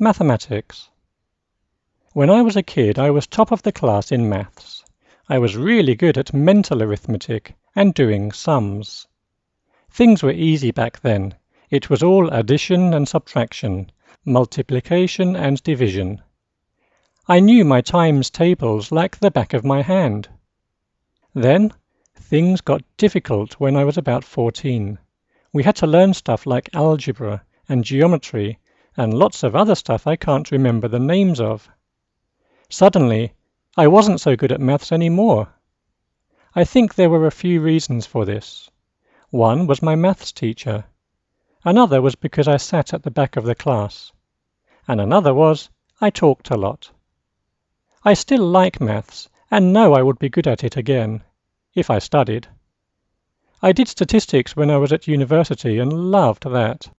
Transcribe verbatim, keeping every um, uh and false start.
Mathematics. When I was a kid, I was top of the class in maths. I was really good at mental arithmetic and doing sums. Things were easy back then. It was all addition and subtraction, multiplication and division. I knew my times tables like the back of my hand. Then, things got difficult when I was about fourteen. We had to learn stuff like algebra and geometry and lots of other stuff I can't remember the names of. Suddenly, I wasn't so good at maths anymore. I think there were a few reasons for this. One was my maths teacher. Another was because I sat at the back of the class. And another was I talked a lot. I still like maths and know I would be good at it again, if I studied. I did statistics when I was at university and loved that.